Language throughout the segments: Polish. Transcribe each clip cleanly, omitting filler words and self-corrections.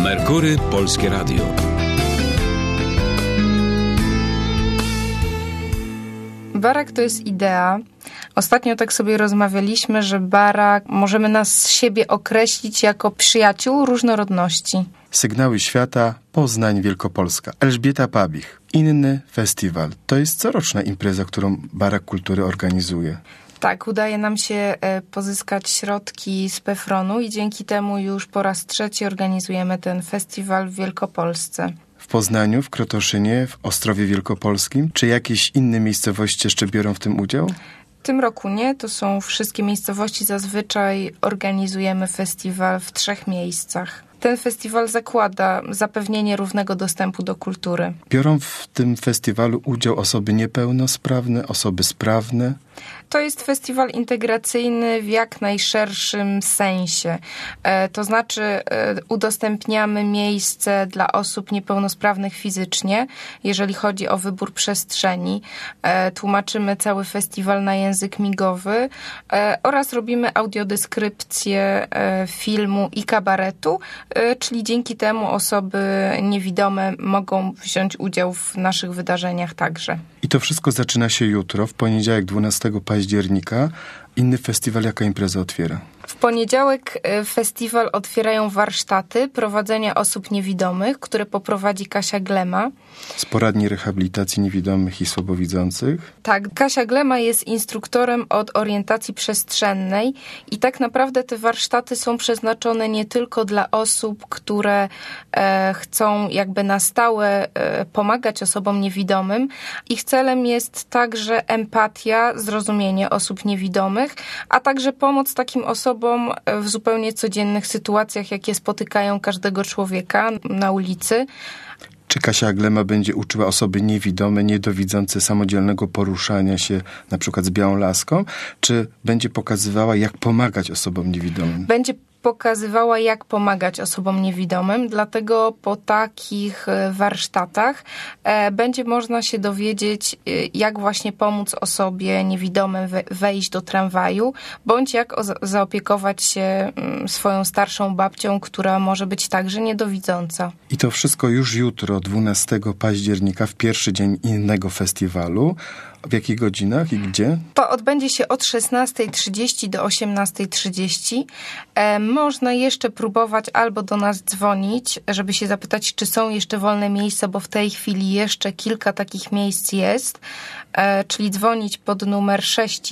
Merkury Polskie Radio. Barak to jest idea. Ostatnio tak sobie rozmawialiśmy, że barak możemy nas z siebie określić jako przyjaciół różnorodności. Sygnały świata, Poznań, Wielkopolska. Elżbieta Pabich. Inny festiwal. To jest coroczna impreza, którą Barak Kultury organizuje. Tak, udaje nam się pozyskać środki z PFRON-u i dzięki temu już po raz trzeci organizujemy ten festiwal w Wielkopolsce. W Poznaniu, w Krotoszynie, w Ostrowie Wielkopolskim. Czy jakieś inne miejscowości jeszcze biorą w tym udział? W tym roku nie, to są wszystkie miejscowości. Zazwyczaj organizujemy festiwal w 3 miejscach. Ten festiwal zakłada zapewnienie równego dostępu do kultury. Biorą w tym festiwalu udział osoby niepełnosprawne, osoby sprawne? To jest festiwal integracyjny w jak najszerszym sensie. To znaczy udostępniamy miejsce dla osób niepełnosprawnych fizycznie, jeżeli chodzi o wybór przestrzeni. Tłumaczymy cały festiwal na język migowy oraz robimy audiodeskrypcję filmu i kabaretu, czyli dzięki temu osoby niewidome mogą wziąć udział w naszych wydarzeniach także. I to wszystko zaczyna się jutro, w poniedziałek 12 października. Inny festiwal jaka impreza otwiera? W poniedziałek festiwal otwierają warsztaty prowadzenia osób niewidomych, które poprowadzi Kasia Glema. Z poradni rehabilitacji niewidomych i słabowidzących? Tak, Kasia Glema jest instruktorem od orientacji przestrzennej i tak naprawdę te warsztaty są przeznaczone nie tylko dla osób, które chcą jakby na stałe pomagać osobom niewidomym. Ich celem jest także empatia, zrozumienie osób niewidomych, a także pomoc takim osobom w zupełnie codziennych sytuacjach, jakie spotykają każdego człowieka na ulicy. Czy Kasia Glema będzie uczyła osoby niewidome, niedowidzące samodzielnego poruszania się na przykład z białą laską? Czy będzie pokazywała, jak pomagać osobom niewidomym? Będzie pokazywała, jak pomagać osobom niewidomym, dlatego po takich warsztatach będzie można się dowiedzieć, jak właśnie pomóc osobie niewidomej wejść do tramwaju, bądź jak zaopiekować się swoją starszą babcią, która może być także niedowidząca. I to wszystko już jutro, 12 października, w pierwszy dzień innego festiwalu. W jakich godzinach i gdzie? To odbędzie się od 16:30 do 18:30. Można jeszcze próbować albo do nas dzwonić, żeby się zapytać, czy są jeszcze wolne miejsca, bo w tej chwili jeszcze kilka takich miejsc jest. Czyli dzwonić pod numer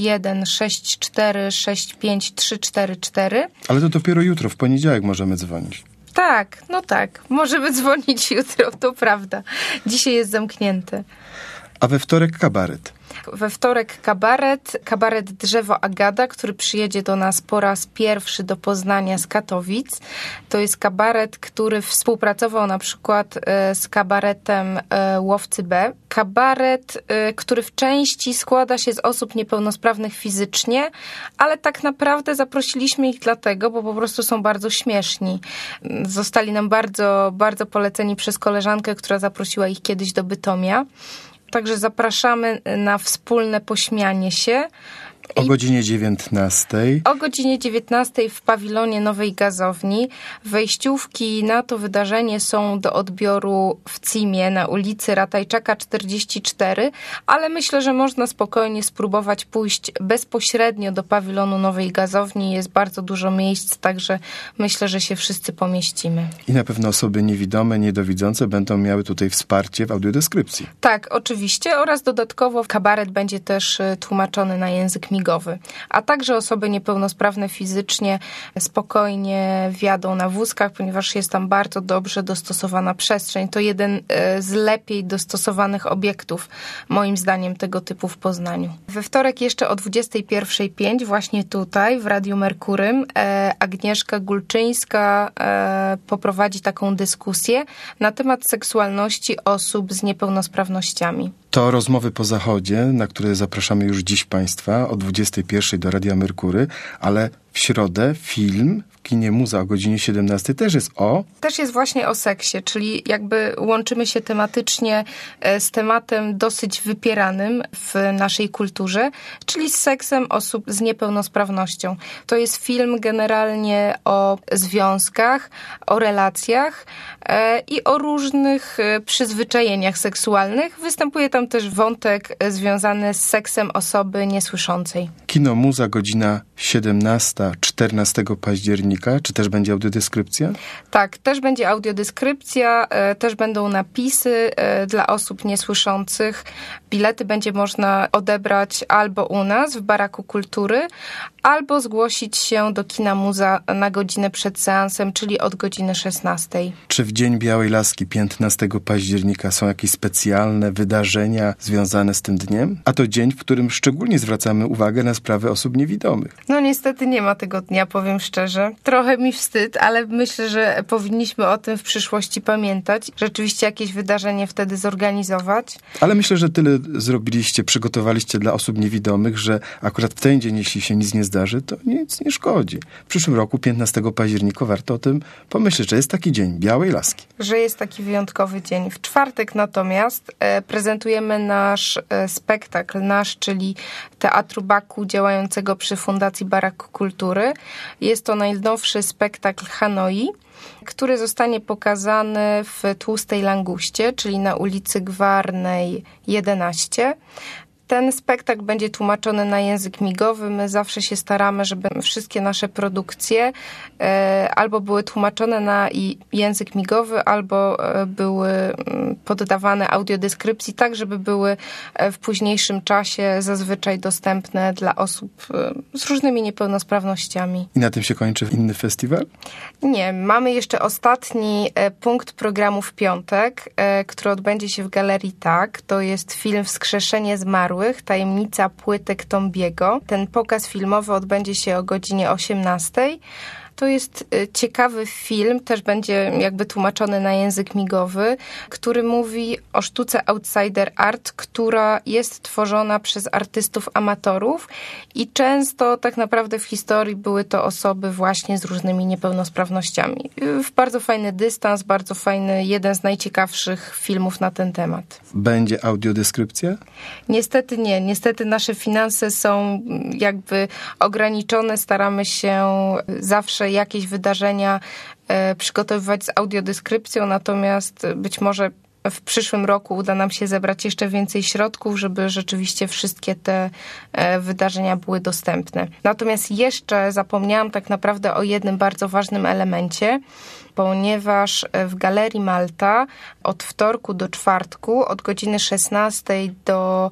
616465 344. Ale to dopiero jutro, w poniedziałek możemy dzwonić. Tak, no tak. Możemy dzwonić jutro, to prawda. Dzisiaj jest zamknięte. A we wtorek kabaret. We wtorek kabaret Drzewo Agada, który przyjedzie do nas po raz pierwszy do Poznania z Katowic. To jest kabaret, który współpracował na przykład z kabaretem Łowcy B. Kabaret, który w części składa się z osób niepełnosprawnych fizycznie, ale tak naprawdę zaprosiliśmy ich dlatego, bo po prostu są bardzo śmieszni. Zostali nam bardzo, bardzo poleceni przez koleżankę, która zaprosiła ich kiedyś do Bytomia. Także zapraszamy na wspólne pośmianie się. O godzinie 19. O godzinie 19 w pawilonie Nowej Gazowni. Wejściówki na to wydarzenie są do odbioru w CIM-ie na ulicy Ratajczaka 44, ale myślę, że można spokojnie spróbować pójść bezpośrednio do pawilonu Nowej Gazowni. Jest bardzo dużo miejsc, także myślę, że się wszyscy pomieścimy. I na pewno osoby niewidome, niedowidzące będą miały tutaj wsparcie w audiodeskrypcji. Tak, oczywiście, oraz dodatkowo kabaret będzie też tłumaczony na język migowy. A także osoby niepełnosprawne fizycznie spokojnie wjadą na wózkach, ponieważ jest tam bardzo dobrze dostosowana przestrzeń. To jeden z lepiej dostosowanych obiektów, moim zdaniem, tego typu w Poznaniu. We wtorek jeszcze o 21:05 właśnie tutaj w Radiu Merkurym Agnieszka Gulczyńska poprowadzi taką dyskusję na temat seksualności osób z niepełnosprawnościami. To rozmowy po zachodzie, na które zapraszamy już dziś Państwa o 21:00 do Radia Merkury, ale w środę film w kinie Muza o godzinie 17 też jest Też jest właśnie o seksie, czyli jakby łączymy się tematycznie z tematem dosyć wypieranym w naszej kulturze, czyli z seksem osób z niepełnosprawnością. To jest film generalnie o związkach, o relacjach i o różnych przyzwyczajeniach seksualnych. Występuje tam też wątek związany z seksem osoby niesłyszącej. Kino Muza, godzina 17, 14 października. Czy też będzie audiodeskrypcja? Tak, też będzie audiodeskrypcja, też będą napisy dla osób niesłyszących. Bilety będzie można odebrać albo u nas w Baraku Kultury, albo zgłosić się do kina Muza na godzinę przed seansem, czyli od godziny 16. Czy w Dzień Białej Laski 15 października są jakieś specjalne wydarzenia związane z tym dniem? A to dzień, w którym szczególnie zwracamy uwagę na sprawy osób niewidomych. No niestety nie ma tego dnia, powiem szczerze. Trochę mi wstyd, ale myślę, że powinniśmy o tym w przyszłości pamiętać. Rzeczywiście jakieś wydarzenie wtedy zorganizować. Ale myślę, że tyle zrobiliście, przygotowaliście dla osób niewidomych, że akurat w ten dzień, jeśli się nic nie zdarzy, to nic nie szkodzi. W przyszłym roku, 15 października, warto o tym pomyśleć, że jest taki dzień Białej Laski. Że jest taki wyjątkowy dzień. W czwartek natomiast prezentujemy nasz spektakl, czyli Teatru Baku działającego przy Fundacji Barak Kultury. Jest to najnowszy spektakl Hanoi, który zostanie pokazany w Tłustej Languście, czyli na ulicy Gwarnej 11. Ten spektakl będzie tłumaczony na język migowy. My zawsze się staramy, żeby wszystkie nasze produkcje albo były tłumaczone na język migowy, albo były poddawane audiodeskrypcji, tak żeby były w późniejszym czasie zazwyczaj dostępne dla osób z różnymi niepełnosprawnościami. I na tym się kończy inny festiwal? Nie, mamy jeszcze ostatni punkt programu w piątek, który odbędzie się w Galerii Tak. To jest film Wskrzeszenie Zmarłych, Tajemnica płytek Tombiego. Ten pokaz filmowy odbędzie się o godzinie 18. To jest ciekawy film, też będzie jakby tłumaczony na język migowy, który mówi o sztuce outsider art, która jest tworzona przez artystów amatorów i często tak naprawdę w historii były to osoby właśnie z różnymi niepełnosprawnościami. W bardzo fajny dystans, bardzo fajny, jeden z najciekawszych filmów na ten temat. Będzie audiodeskrypcja? Niestety nie. Niestety nasze finanse są jakby ograniczone. Staramy się zawsze jakieś wydarzenia przygotowywać z audiodeskrypcją, natomiast być może w przyszłym roku uda nam się zebrać jeszcze więcej środków, żeby rzeczywiście wszystkie te wydarzenia były dostępne. Natomiast jeszcze zapomniałam tak naprawdę o jednym bardzo ważnym elemencie, ponieważ w Galerii Malta od wtorku do czwartku od godziny 16 do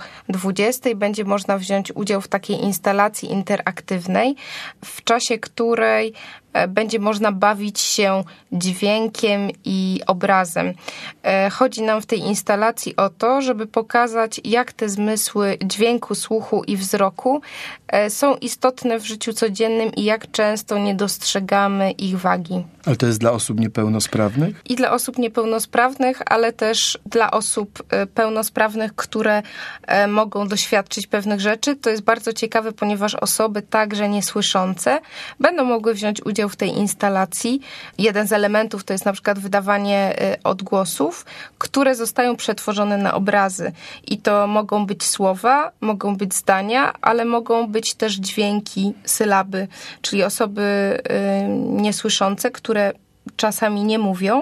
20 będzie można wziąć udział w takiej instalacji interaktywnej, w czasie której będzie można bawić się dźwiękiem i obrazem. Chodzi nam w tej instalacji o to, żeby pokazać, jak te zmysły dźwięku, słuchu i wzroku są istotne w życiu codziennym i jak często nie dostrzegamy ich wagi. Ale to jest dla osób niepełnosprawnych? I dla osób niepełnosprawnych, ale też dla osób pełnosprawnych, które mogą doświadczyć pewnych rzeczy. To jest bardzo ciekawe, ponieważ osoby także niesłyszące będą mogły wziąć udział w tej instalacji. Jeden z elementów to jest na przykład wydawanie odgłosów, które zostają przetworzone na obrazy. I to mogą być słowa, mogą być zdania, ale mogą być też dźwięki, sylaby, czyli osoby niesłyszące, które czasami nie mówią,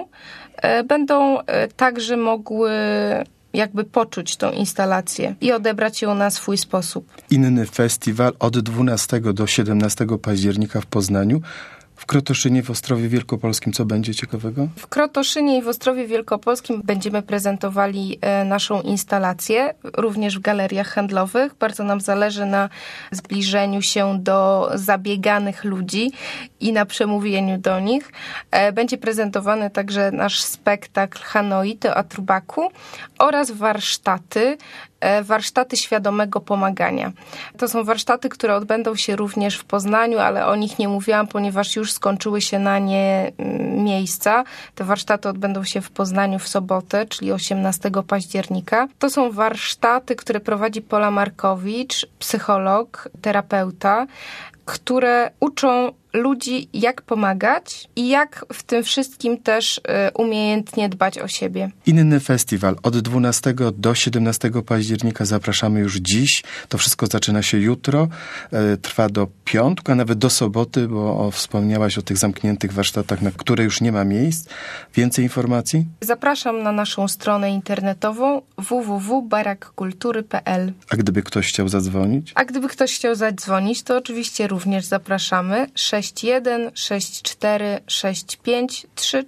będą także mogły jakby poczuć tą instalację i odebrać ją na swój sposób. Inny festiwal od 12 do 17 października w Poznaniu. W Krotoszynie, w Ostrowie Wielkopolskim co będzie ciekawego? W Krotoszynie i w Ostrowie Wielkopolskim będziemy prezentowali naszą instalację, również w galeriach handlowych. Bardzo nam zależy na zbliżeniu się do zabieganych ludzi i na przemówieniu do nich. Będzie prezentowany także nasz spektakl Hanoi, Teatru Baku oraz warsztaty świadomego pomagania. To są warsztaty, które odbędą się również w Poznaniu, ale o nich nie mówiłam, ponieważ już skończyły się na nie miejsca. Te warsztaty odbędą się w Poznaniu w sobotę, czyli 18 października. To są warsztaty, które prowadzi Pola Markowicz, psycholog, terapeuta, które uczą ludzi, jak pomagać i jak w tym wszystkim też umiejętnie dbać o siebie. Inny festiwal od 12 do 17 października zapraszamy już dziś. To wszystko zaczyna się jutro, trwa do piątku, a nawet do soboty, bo wspomniałaś o tych zamkniętych warsztatach, na które już nie ma miejsc. Więcej informacji? Zapraszam na naszą stronę internetową www.barakkultury.pl. A gdyby ktoś chciał zadzwonić? A gdyby ktoś chciał zadzwonić, to oczywiście również zapraszamy 61 64 65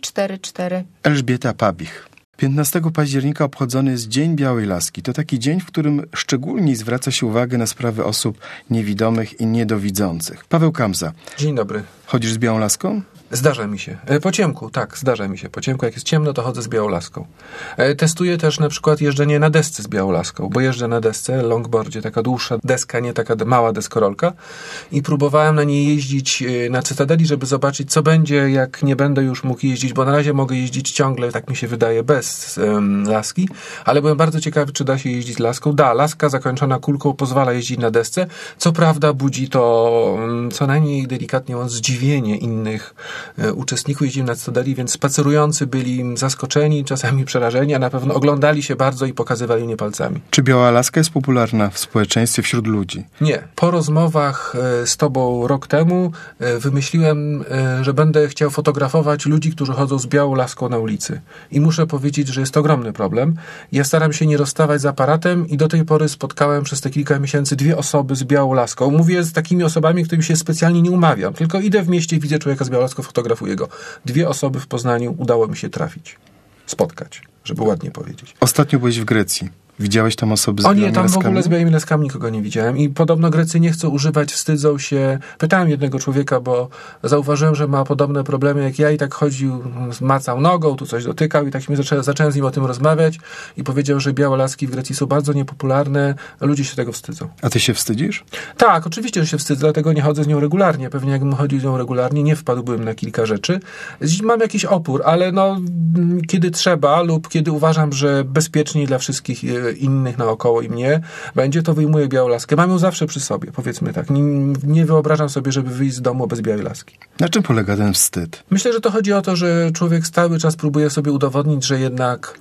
344. Elżbieta Pabich. 15 października obchodzony jest Dzień Białej Laski. To taki dzień, w którym szczególnie zwraca się uwagę na sprawy osób niewidomych i niedowidzących. Paweł Kamza. Dzień dobry. Chodzisz z białą laską? Zdarza mi się. Po ciemku, tak, zdarza mi się. Po ciemku, jak jest ciemno, to chodzę z białą laską. Testuję też na przykład jeżdżenie na desce z białą laską, bo jeżdżę na desce, longboardzie, taka dłuższa deska, nie taka mała deskorolka, i próbowałem na niej jeździć na Cytadeli, żeby zobaczyć, co będzie, jak nie będę już mógł jeździć, bo na razie mogę jeździć ciągle, tak mi się wydaje, bez laski, ale byłem bardzo ciekawy, czy da się jeździć laską. Da, laska zakończona kulką pozwala jeździć na desce. Co prawda budzi to co najmniej delikatnie mówiąc zdziwienie innych uczestników. Jeździli na Cytadeli, więc spacerujący byli zaskoczeni, czasami przerażeni, a na pewno oglądali się bardzo i pokazywali mnie palcami. Czy biała laska jest popularna w społeczeństwie, wśród ludzi? Nie. Po rozmowach z tobą rok temu wymyśliłem, że będę chciał fotografować ludzi, którzy chodzą z białą laską na ulicy. I muszę powiedzieć, że jest to ogromny problem. Ja staram się nie rozstawać z aparatem i do tej pory spotkałem przez te kilka miesięcy 2 osoby z białą laską. Mówię z takimi osobami, którymi się specjalnie nie umawiam. Tylko idę w mieście, widzę człowieka z białą laską, fotografuję go. 2 osoby w Poznaniu udało mi się trafić. Spotkać, żeby ładnie powiedzieć. Ostatnio byłeś w Grecji. Widziałeś tam osoby z białymi laskami? O nie, tam w ogóle z białymi laskami nikogo nie widziałem. I podobno Grecy nie chcą używać, wstydzą się. Pytałem jednego człowieka, bo zauważyłem, że ma podobne problemy jak ja i tak chodził, macał nogą, tu coś dotykał i tak zacząłem z nim o tym rozmawiać i powiedział, że białe laski w Grecji są bardzo niepopularne, a ludzie się tego wstydzą. A ty się wstydzisz? Tak, oczywiście, że się wstydzę, dlatego nie chodzę z nią regularnie. Pewnie jakbym chodził z nią regularnie, nie wpadłbym na kilka rzeczy. Mam jakiś opór, ale kiedy trzeba lub kiedy uważam, że bezpieczniej dla wszystkich innych naokoło i mnie będzie, to wyjmuję białą laskę. Mam ją zawsze przy sobie, powiedzmy tak. Nie wyobrażam sobie, żeby wyjść z domu bez białej laski. Na czym polega ten wstyd? Myślę, że to chodzi o to, że człowiek cały czas próbuje sobie udowodnić, że jednak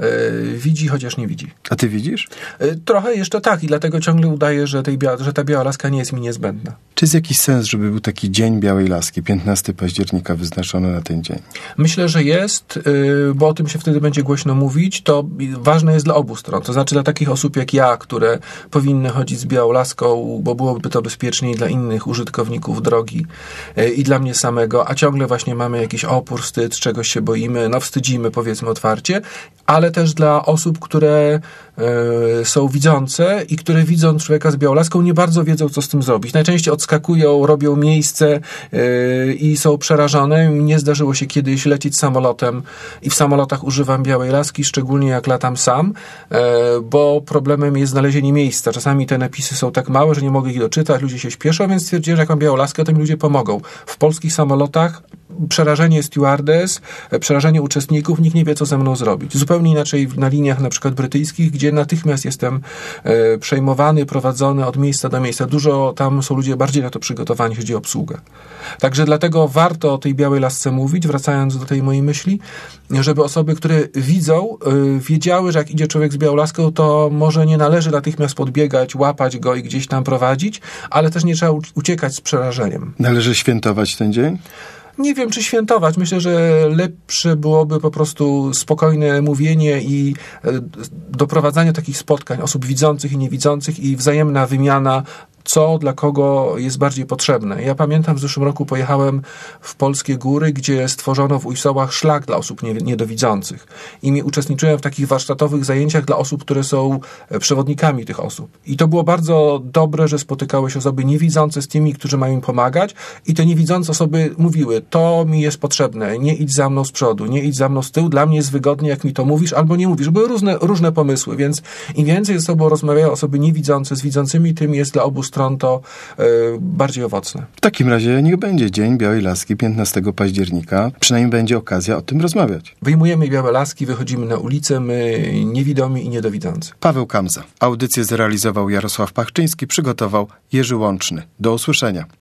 widzi, chociaż nie widzi. A ty widzisz? Trochę jeszcze tak i dlatego ciągle udaję, że ta biała laska nie jest mi niezbędna. Czy jest jakiś sens, żeby był taki Dzień Białej Laski, 15 października wyznaczony na ten dzień? Myślę, że jest, bo o tym się wtedy będzie głośno mówić. To ważne jest dla obu stron. To znaczy dla takich osób jak ja, które powinny chodzić z białą laską, bo byłoby to bezpieczniej dla innych użytkowników drogi i dla mnie samego, a ciągle właśnie mamy jakiś opór, wstyd, czegoś się boimy, wstydzimy, powiedzmy otwarcie, ale też dla osób, które są widzące i które widząc człowieka z białą laską nie bardzo wiedzą, co z tym zrobić. Najczęściej odskakują, robią miejsce i są przerażone. Nie zdarzyło się kiedyś lecieć samolotem i w samolotach używam białej laski, szczególnie jak latam sam, bo problemem jest znalezienie miejsca. Czasami te napisy są tak małe, że nie mogę ich doczytać, ludzie się śpieszą, więc stwierdziłem, że jak mam białą laskę, to mi ludzie pomogą. W polskich samolotach przerażenie stewardess, przerażenie uczestników, nikt nie wie, co ze mną zrobić. Zupełnie inaczej na liniach na przykład brytyjskich, gdzie natychmiast jestem przejmowany, prowadzony od miejsca do miejsca. Dużo tam są ludzie bardziej na to przygotowani, jeśli chodzi o obsługę. Także dlatego warto o tej białej lasce mówić, wracając do tej mojej myśli, żeby osoby, które widzą, wiedziały, że jak idzie człowiek z białą laską, to może nie należy natychmiast podbiegać, łapać go i gdzieś tam prowadzić, ale też nie trzeba uciekać z przerażeniem. Należy świętować ten dzień? Nie wiem, czy świętować. Myślę, że lepsze byłoby po prostu spokojne mówienie i doprowadzanie takich spotkań osób widzących i niewidzących i wzajemna wymiana, co dla kogo jest bardziej potrzebne. Ja pamiętam, w zeszłym roku pojechałem w polskie góry, gdzie stworzono w Ujsołach szlak dla osób niedowidzących. I uczestniczyłem w takich warsztatowych zajęciach dla osób, które są przewodnikami tych osób. I to było bardzo dobre, że spotykały się osoby niewidzące z tymi, którzy mają im pomagać i te niewidzące osoby mówiły, to mi jest potrzebne, nie idź za mną z przodu, nie idź za mną z tyłu, dla mnie jest wygodnie, jak mi to mówisz, albo nie mówisz. Były różne pomysły, więc im więcej ze sobą rozmawiają osoby niewidzące z widzącymi, tym jest dla obu stron to bardziej owocne. W takim razie niech będzie Dzień Białej Laski 15 października. Przynajmniej będzie okazja o tym rozmawiać. Wyjmujemy białe laski, wychodzimy na ulicę, my niewidomi i niedowidzący. Paweł Kamza. Audycję zrealizował Jarosław Pachczyński, przygotował Jerzy Łączny. Do usłyszenia.